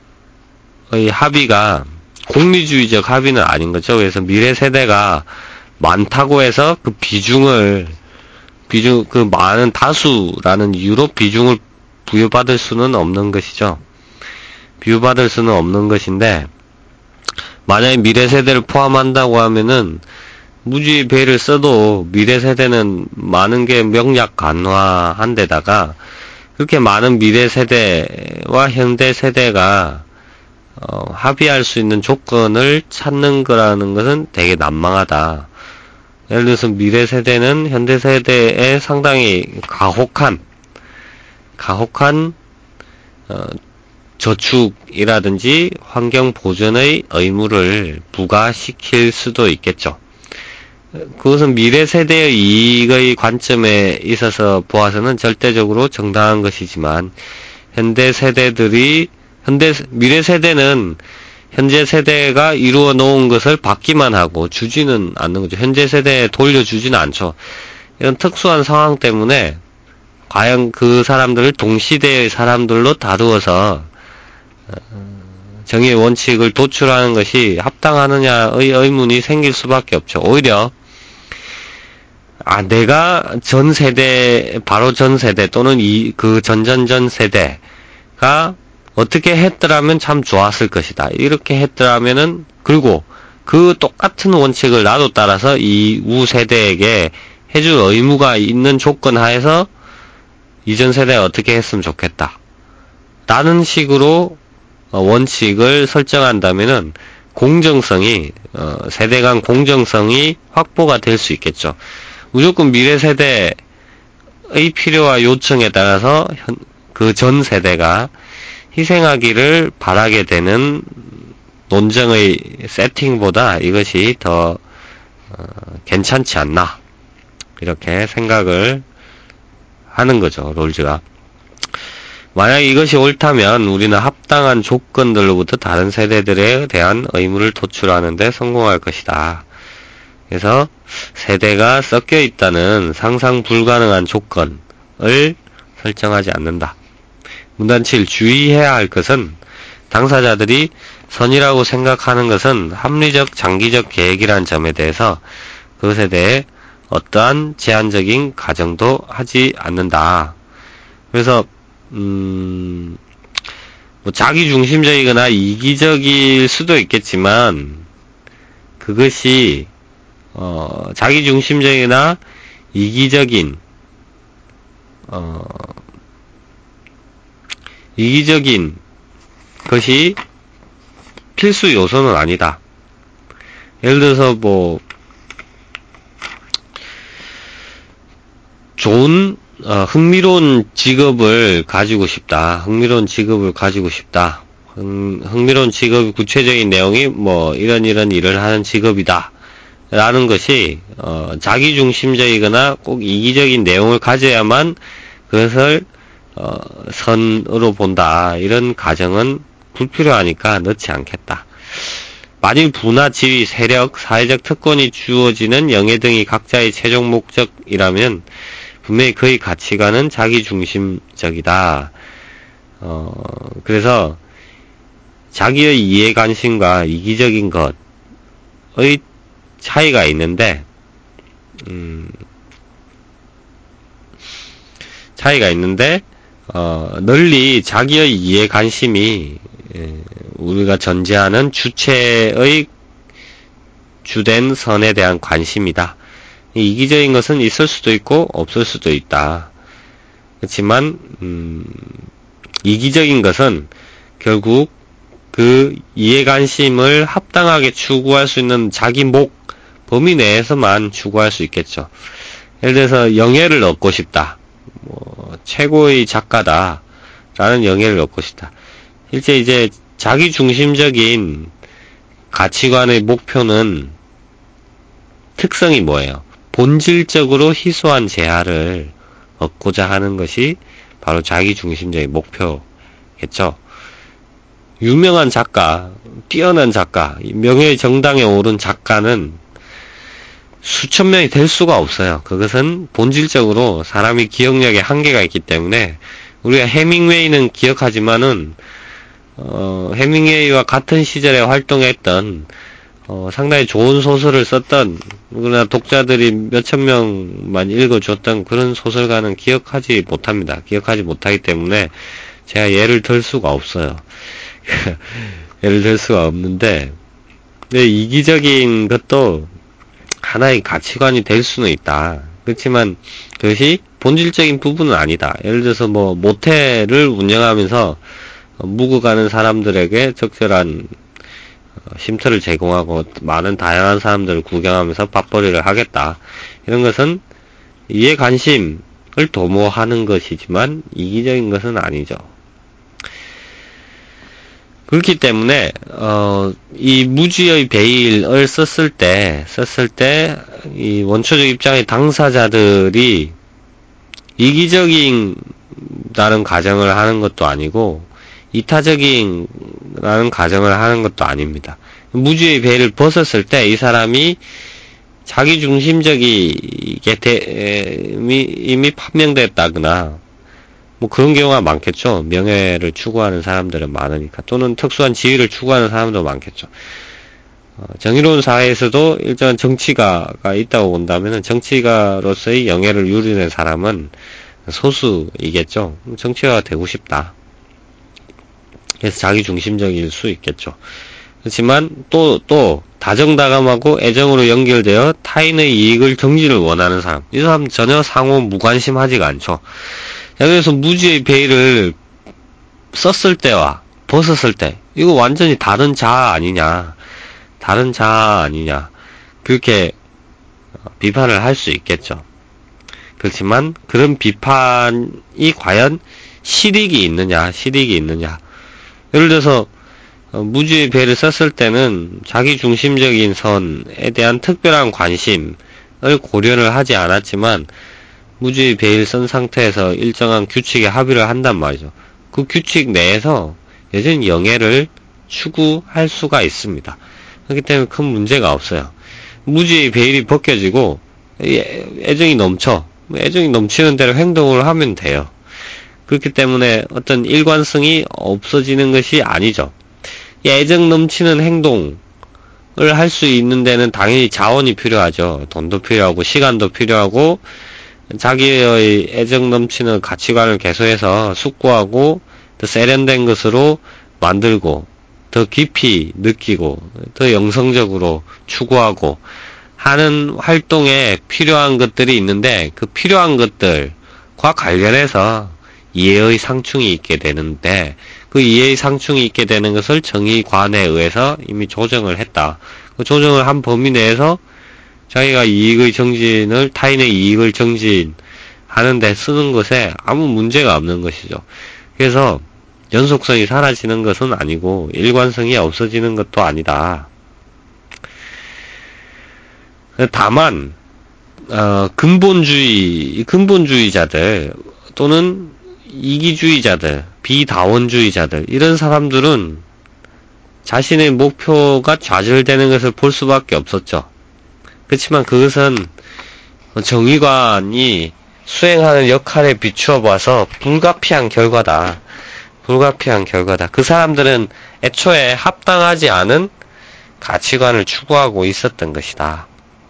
합의가, 공리주의적 합의는 아닌 거죠. 그래서 미래 세대가 많다고 해서 그 비중을 비중 그 많은 다수라는 이유로 비중을 부여받을 수는 없는 것이죠. 비유받을 수는 없는 것인데, 만약에 미래 세대를 포함한다고 하면은 무지의 배를 써도 미래 세대는 많은 게 명약 간화한 데다가 그렇게 많은 미래 세대와 현대 세대가 어, 합의할 수 있는 조건을 찾는 거라는 것은 되게 난망하다. 예를 들어서 미래 세대는 현대 세대에 상당히 가혹한, 가혹한, 어, 저축이라든지 환경 보전의 의무를 부과시킬 수도 있겠죠. 그것은 미래 세대의 이익의 관점에 있어서 보아서는 절대적으로 정당한 것이지만, 현대 세대들이 현대, 미래 세대는 현재 세대가 이루어 놓은 것을 받기만 하고 주지는 않는 거죠. 현재 세대에 돌려주지는 않죠. 이런 특수한 상황 때문에 과연 그 사람들을 동시대의 사람들로 다루어서 정의의 원칙을 도출하는 것이 합당하느냐의 의문이 생길 수밖에 없죠. 오히려 아 내가 전 세대, 바로 전 세대 또는 이 그 전전전 세대가 어떻게 했더라면 참 좋았을 것이다. 이렇게 했더라면은, 그리고 그 똑같은 원칙을 나도 따라서 이 우세대에게 해줄 의무가 있는 조건 하에서 이전 세대에 어떻게 했으면 좋겠다. 라는 식으로 원칙을 설정한다면은 공정성이, 세대 간 공정성이 확보가 될 수 있겠죠. 무조건 미래 세대의 필요와 요청에 따라서 그 전 세대가 희생하기를 바라게 되는 논쟁의 세팅보다 이것이 더 어, 괜찮지 않나, 이렇게 생각을 하는 거죠. 롤즈가. 만약 이것이 옳다면 우리는 합당한 조건들로부터 다른 세대들에 대한 의무를 도출하는 데 성공할 것이다. 그래서 세대가 섞여 있다는 상상 불가능한 조건을 설정하지 않는다. 문단 칠. 주의해야 할 것은 당사자들이 선이라고 생각하는 것은 합리적 장기적 계획이란 점에 대해서 그것에 대해 어떠한 제한적인 가정도 하지 않는다. 그래서 음, 뭐 자기중심적이거나 이기적일 수도 있겠지만 그것이 어, 자기중심적이나 이기적인 어, 이기적인 것이 필수 요소는 아니다. 예를 들어서 뭐 좋은 어, 흥미로운 직업을 가지고 싶다. 흥미로운 직업을 가지고 싶다. 흥, 흥미로운 직업 구체적인 내용이 뭐 이런 이런 일을 하는 직업이다. 라는 것이 어, 자기중심적이거나 꼭 이기적인 내용을 가져야만 그것을 어, 선으로 본다. 이런 가정은 불필요하니까 넣지 않겠다. 만일 부나 지위, 세력, 사회적 특권이 주어지는 영예 등이 각자의 최종 목적이라면 분명히 그의 가치관은 자기중심적이다. 어, 그래서 자기의 이해관심과 이기적인 것의 차이가 있는데, 음, 차이가 있는데, 어, 널리 자기의 이해관심이 우리가 전제하는 주체의 주된 선에 대한 관심이다. 이기적인 것은 있을 수도 있고 없을 수도 있다. 그렇지만 음, 이기적인 것은 결국 그 이해관심을 합당하게 추구할 수 있는 자기 목 범위 내에서만 추구할 수 있겠죠. 예를 들어서 영예를 얻고 싶다. 뭐 최고의 작가다. 라는 영예를 얻고 싶다. 실제 이제 자기중심적인 가치관의 목표는 특성이 뭐예요? 본질적으로 희소한 재화를 얻고자 하는 것이 바로 자기중심적인 목표겠죠. 유명한 작가, 뛰어난 작가, 명예의 정당에 오른 작가는 수천 명이 될 수가 없어요. 그것은 본질적으로 사람이 기억력에 한계가 있기 때문에 우리가 해밍웨이는 기억하지만은 어, 해밍웨이와 같은 시절에 활동했던 어, 상당히 좋은 소설을 썼던, 그러나 독자들이 몇천 명만 읽어줬던 그런 소설가는 기억하지 못합니다. 기억하지 못하기 때문에 제가 예를 들 수가 없어요. 예를 들 수가 없는데, 근데 이기적인 것도 하나의 가치관이 될 수는 있다. 그렇지만 그것이 본질적인 부분은 아니다. 예를 들어서 뭐 모텔을 운영하면서 묵어가는 사람들에게 적절한 쉼터를 제공하고 많은 다양한 사람들을 구경하면서 밥벌이를 하겠다. 이런 것은 이해 관심을 도모하는 것이지만 이기적인 것은 아니죠. 그렇기 때문에 어, 이 무지의 베일을 썼을 때 썼을 때 이 원초적 입장의 당사자들이 이기적인 다른 가정을 하는 것도 아니고 이타적인 라는 가정을 하는 것도 아닙니다. 무지의 베일을 벗었을 때 이 사람이 자기중심적이게 대, 이미, 이미 판명됐다거나 뭐 그런 경우가 많겠죠. 명예를 추구하는 사람들은 많으니까. 또는 특수한 지위를 추구하는 사람도 많겠죠. 어, 정의로운 사회에서도 일정한 정치가가 있다고 본다면 정치가로서의 영예를 누리는 사람은 소수이겠죠. 정치가가 되고 싶다. 그래서 자기중심적일 수 있겠죠. 그렇지만 또, 또 다정다감하고 애정으로 연결되어 타인의 이익을 경지를 원하는 사람. 이 사람 전혀 상호 무관심하지가 않죠. 그래서 무지의 베일을 썼을 때와 벗었을 때 이거 완전히 다른 자아 아니냐. 다른 자아 아니냐. 그렇게 비판을 할 수 있겠죠. 그렇지만 그런 비판이 과연 실익이 있느냐. 실익이 있느냐. 예를 들어서 무지의 베일을 썼을 때는 자기중심적인 선에 대한 특별한 관심을 고려를 하지 않았지만 무지의 베일 쓴 상태에서 일정한 규칙에 합의를 한단 말이죠. 그 규칙 내에서 여전히 영예를 추구할 수가 있습니다. 그렇기 때문에 큰 문제가 없어요. 무지의 베일이 벗겨지고 애정이 넘쳐. 애정이 넘치는 대로 행동을 하면 돼요. 그렇기 때문에 어떤 일관성이 없어지는 것이 아니죠. 이 애정 넘치는 행동을 할 수 있는 데는 당연히 자원이 필요하죠. 돈도 필요하고 시간도 필요하고 자기의 애정 넘치는 가치관을 개소해서 숙고하고 더 세련된 것으로 만들고 더 깊이 느끼고 더 영성적으로 추구하고 하는 활동에 필요한 것들이 있는데 그 필요한 것들과 관련해서 이해의 상충이 있게 되는데 그 이해의 상충이 있게 되는 것을 정의관에 의해서 이미 조정을 했다. 그 조정을 한 범위 내에서 자기가 이익의 정진을 타인의 이익을 정진하는 데 쓰는 것에 아무 문제가 없는 것이죠. 그래서 연속성이 사라지는 것은 아니고 일관성이 없어지는 것도 아니다. 다만 어, 근본주의 근본주의자들 또는 이기주의자들, 비다원주의자들 이런 사람들은 자신의 목표가 좌절되는 것을 볼 수밖에 없었죠. 그렇지만 그것은 정의관이 수행하는 역할에 비추어 봐서 불가피한 결과다. 불가피한 결과다. 그 사람들은 애초에 합당하지 않은 가치관을 추구하고 있었던 것이다.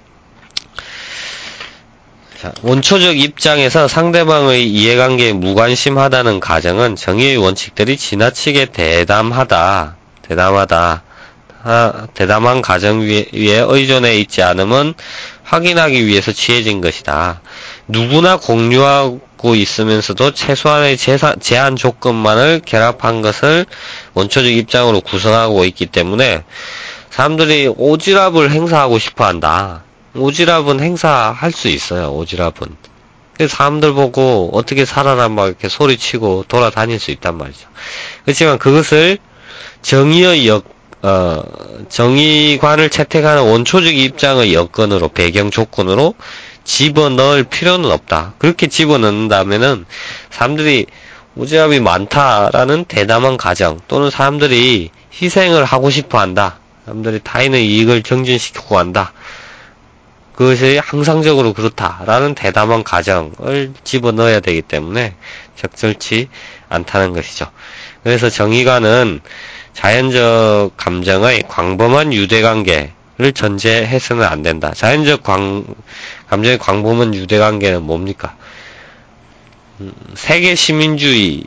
자, 원초적 입장에서 상대방의 이해관계에 무관심하다는 가정은 정의의 원칙들이 지나치게 대담하다. 대담하다. 아, 대담한 가정 위에, 위에 의존해 있지 않음은 확인하기 위해서 취해진 것이다. 누구나 공유하고 있으면서도 최소한의 제사, 제한 조건만을 결합한 것을 원초적 입장으로 구성하고 있기 때문에 사람들이 오지랖을 행사하고 싶어 한다. 오지랖은 행사할 수 있어요, 오지랖은. 그래서 사람들 보고 어떻게 살아라 막 이렇게 소리치고 돌아다닐 수 있단 말이죠. 그렇지만 그것을 정의의 역, 어, 정의관을 채택하는 원초적 입장의 여건으로, 배경 조건으로 집어넣을 필요는 없다. 그렇게 집어넣는다면은 사람들이 오지랖이 많다라는 대담한 가정, 또는 사람들이 희생을 하고 싶어 한다. 사람들이 타인의 이익을 정진시키고 한다. 그것이 항상적으로 그렇다라는 대담한 가정을 집어넣어야 되기 때문에 적절치 않다는 것이죠. 그래서 정의관은 자연적 감정의 광범한 유대관계를 전제해서는 안 된다. 자연적 광, 감정의 광범한 유대관계는 뭡니까? 음, 세계 시민주의의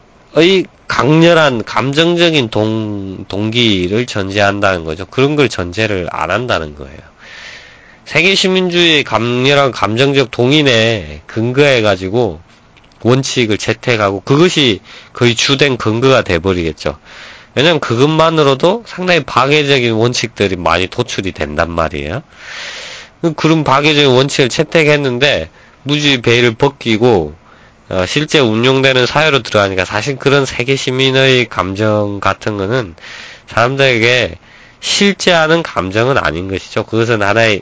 강렬한 감정적인 동, 동기를 전제한다는 거죠. 그런 걸 전제를 안 한다는 거예요. 세계 시민주의의 강렬한 감정적 동인에 근거해가지고 원칙을 채택하고 그것이 거의 주된 근거가 돼버리겠죠. 왜냐면 그것만으로도 상당히 파괴적인 원칙들이 많이 도출이 된단 말이에요. 그런 파괴적인 원칙을 채택했는데 무지 베일을 벗기고 어, 실제 운용되는 사회로 들어가니까 사실 그런 세계 시민의 감정 같은 거는 사람들에게 실제하는 감정은 아닌 것이죠. 그것은 하나의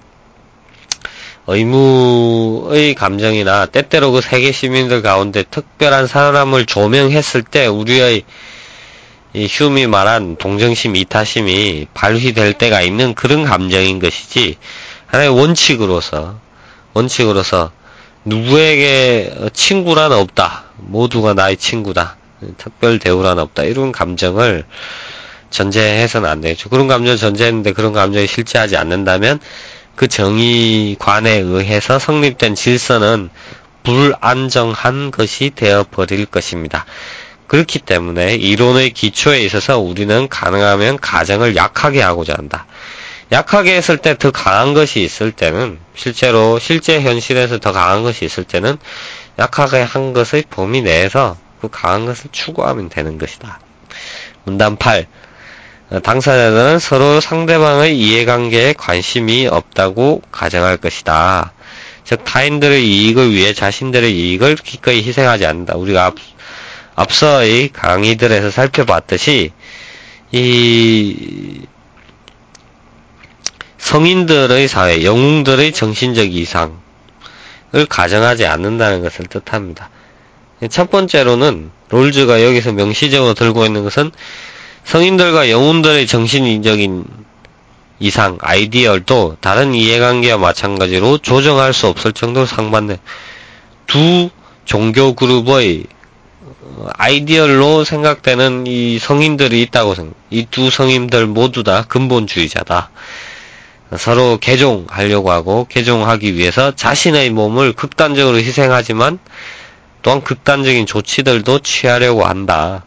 의무의 감정이나 때때로 그 세계 시민들 가운데 특별한 사람을 조명했을 때 우리의 이 휴미 말한 동정심, 이타심이 발휘될 때가 있는 그런 감정인 것이지 하나의 원칙으로서 원칙으로서 누구에게 친구란 없다. 모두가 나의 친구다. 특별 대우란 없다. 이런 감정을 전제해서는 안 되겠죠. 그런 감정을 전제했는데 그런 감정이 실제하지 않는다면 그 정의관에 의해서 성립된 질서는 불안정한 것이 되어버릴 것입니다. 그렇기 때문에 이론의 기초에 있어서 우리는 가능하면 가정을 약하게 하고자 한다. 약하게 했을 때 더 강한 것이 있을 때는 실제로 실제 현실에서 더 강한 것이 있을 때는 약하게 한 것의 범위 내에서 그 강한 것을 추구하면 되는 것이다. 문단 팔. 당사자들은 서로 상대방의 이해관계에 관심이 없다고 가정할 것이다. 즉 타인들의 이익을 위해 자신들의 이익을 기꺼이 희생하지 않는다. 우리가 앞, 앞서의 강의들에서 살펴봤듯이 이 성인들의 사회, 영웅들의 정신적 이상을 가정하지 않는다는 것을 뜻합니다. 첫 번째로는 롤즈가 여기서 명시적으로 들고 있는 것은 성인들과 영웅들의 정신적인 이상, 아이디얼도 다른 이해관계와 마찬가지로 조정할 수 없을 정도로 상반된 두 종교 그룹의 아이디얼로 생각되는 이 성인들이 있다고 생각, 이 두 성인들 모두 다 근본주의자다. 서로 개종하려고 하고, 개종하기 위해서 자신의 몸을 극단적으로 희생하지만, 또한 극단적인 조치들도 취하려고 한다.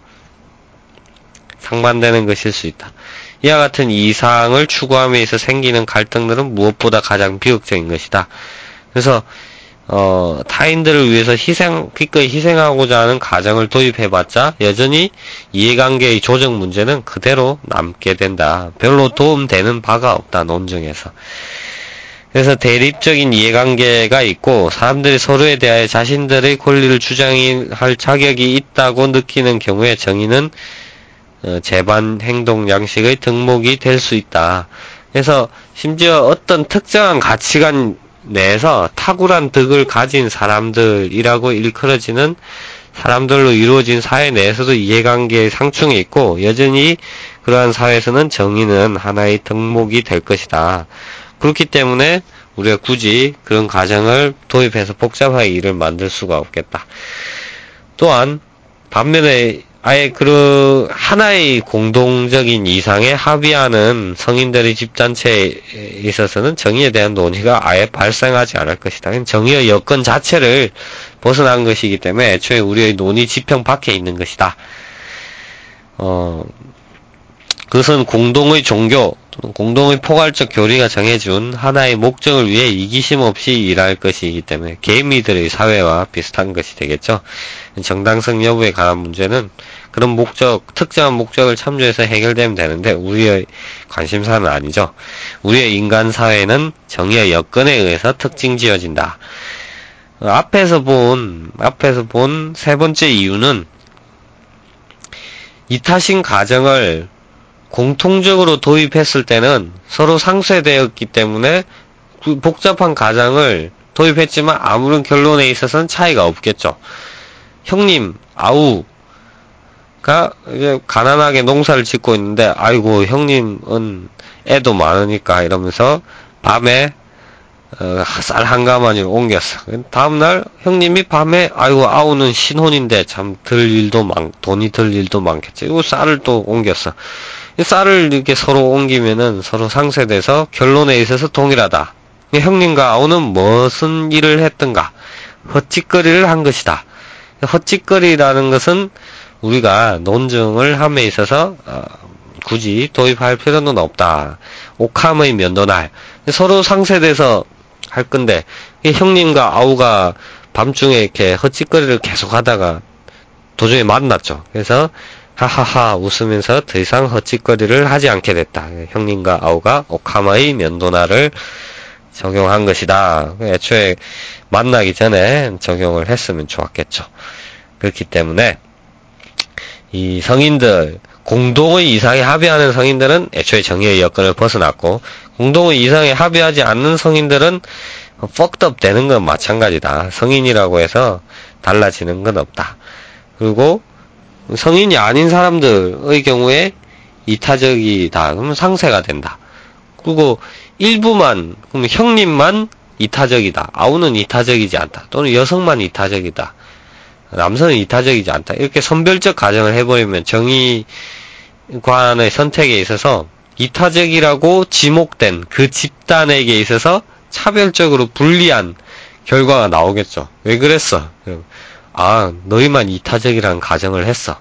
상반되는 것일 수 있다. 이와 같은 이상을 추구함에 있어 생기는 갈등들은 무엇보다 가장 비극적인 것이다. 그래서 어, 타인들을 위해서 희생, 기꺼이 희생하고자 하는 가정을 도입해봤자 여전히 이해관계의 조정 문제는 그대로 남게 된다. 별로 도움되는 바가 없다, 논증에서. 그래서 대립적인 이해관계가 있고 사람들이 서로에 대하여 자신들의 권리를 주장할 자격이 있다고 느끼는 경우에 정의는 어, 재반 행동 양식의 덕목이 될 수 있다. 그래서 심지어 어떤 특정한 가치관 내에서 탁월한 덕을 가진 사람들이라고 일컬어지는 사람들로 이루어진 사회 내에서도 이해관계의 상충이 있고 여전히 그러한 사회에서는 정의는 하나의 덕목이 될 것이다. 그렇기 때문에 우리가 굳이 그런 가정을 도입해서 복잡하게 일을 만들 수가 없겠다. 또한 반면에 아예 그 하나의 공동적인 이상에 합의하는 성인들의 집단체에 있어서는 정의에 대한 논의가 아예 발생하지 않을 것이다. 정의의 여건 자체를 벗어난 것이기 때문에 애초에 우리의 논의 지평 밖에 있는 것이다. 어, 그것은 공동의 종교, 공동의 포괄적 교리가 정해준 하나의 목적을 위해 이기심 없이 일할 것이기 때문에 개미들의 사회와 비슷한 것이 되겠죠. 정당성 여부에 관한 문제는 그런 목적, 특정한 목적을 참조해서 해결되면 되는데 우리의 관심사는 아니죠. 우리의 인간 사회는 정의의 여건에 의해서 특징 지어진다. 앞에서 본, 앞에서 본 세 번째 이유는 이타심 가정을 공통적으로 도입했을 때는 서로 상쇄되었기 때문에 그 복잡한 가정을 도입했지만 아무런 결론에 있어서는 차이가 없겠죠. 형님, 아우가 이제 가난하게 농사를 짓고 있는데, 아이고, 형님은 애도 많으니까 이러면서 밤에 어, 쌀 한 가마니를 옮겼어. 다음날 형님이 밤에 아이고 아우는 신혼인데 참 들 일도 많, 돈이 들 일도 많겠지. 이거 쌀을 또 옮겼어. 이 쌀을 이렇게 서로 옮기면은 서로 상쇄돼서 결론에 있어서 동일하다. 형님과 아우는 무슨 일을 했던가? 헛짓거리를 한 것이다. 헛짓거리라는 것은 우리가 논증을 함에 있어서 어, 굳이 도입할 필요는 없다. 옥함의 면도날. 서로 상쇄돼서 할 건데 형님과 아우가 밤중에 이렇게 헛짓거리를 계속 하다가 도중에 만났죠. 그래서 하하하 웃으면서 더 이상 헛짓거리를 하지 않게 됐다. 형님과 아우가 오카마의 면도날을 적용한 것이다. 애초에 만나기 전에 적용을 했으면 좋았겠죠. 그렇기 때문에 이 성인들, 공동의 이상에 합의하는 성인들은 애초에 정의의 여건을 벗어났고 공동의 이상에 합의하지 않는 성인들은 fucked up 되는 건 마찬가지다. 성인이라고 해서 달라지는 건 없다. 그리고 성인이 아닌 사람들의 경우에 이타적이다. 그러면 상쇄가 된다. 그리고 일부만, 그러면 형님만 이타적이다. 아우는 이타적이지 않다. 또는 여성만 이타적이다. 남성은 이타적이지 않다. 이렇게 선별적 가정을 해버리면 정의관의 선택에 있어서 이타적이라고 지목된 그 집단에게 있어서 차별적으로 불리한 결과가 나오겠죠. 왜 그랬어? 아, 너희만 이타적이라는 가정을 했어.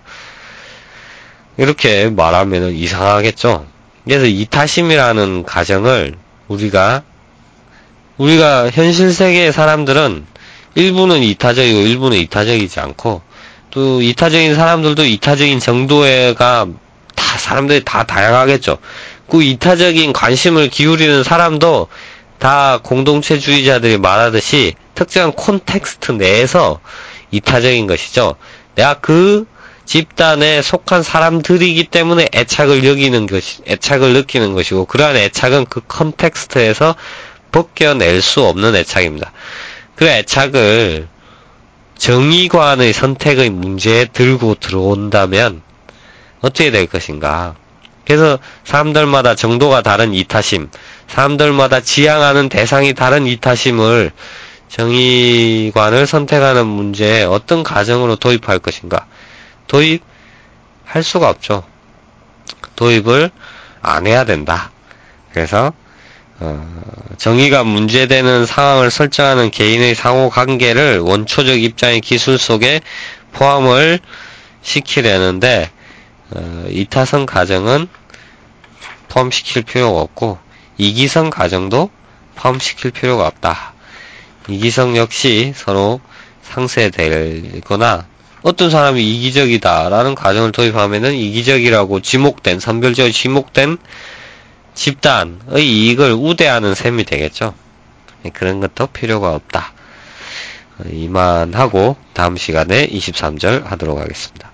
이렇게 말하면 이상하겠죠. 그래서 이타심이라는 가정을 우리가 우리가 현실 세계의 사람들은 일부는 이타적이고 일부는 이타적이지 않고 또 이타적인 사람들도 이타적인 정도가 다 사람들이 다 다양하겠죠. 그 이타적인 관심을 기울이는 사람도 다 공동체주의자들이 말하듯이 특정한 콘텍스트 내에서 이타적인 것이죠. 내가 그 집단에 속한 사람들이기 때문에 애착을 여기는 것이, 애착을 느끼는 것이고, 그러한 애착은 그 컨텍스트에서 벗겨낼 수 없는 애착입니다. 그 애착을 정의관의 선택의 문제에 들고 들어온다면 어떻게 될 것인가? 그래서 사람들마다 정도가 다른 이타심, 사람들마다 지향하는 대상이 다른 이타심을 정의관을 선택하는 문제에 어떤 가정으로 도입할 것인가? 도입할 수가 없죠. 도입을 안 해야 된다. 그래서 어, 정의가 문제되는 상황을 설정하는 개인의 상호관계를 원초적 입장의 기술 속에 포함을 시키려는데 어, 이타성 가정은 포함시킬 필요가 없고 이기성 가정도 포함시킬 필요가 없다. 이기성 역시 서로 상쇄되거나 어떤 사람이 이기적이다라는 가정을 도입하면은 이기적이라고 지목된, 선별적으로 지목된 집단의 이익을 우대하는 셈이 되겠죠. 그런 것도 필요가 없다. 이만하고 다음 시간에 이십삼 절 하도록 하겠습니다.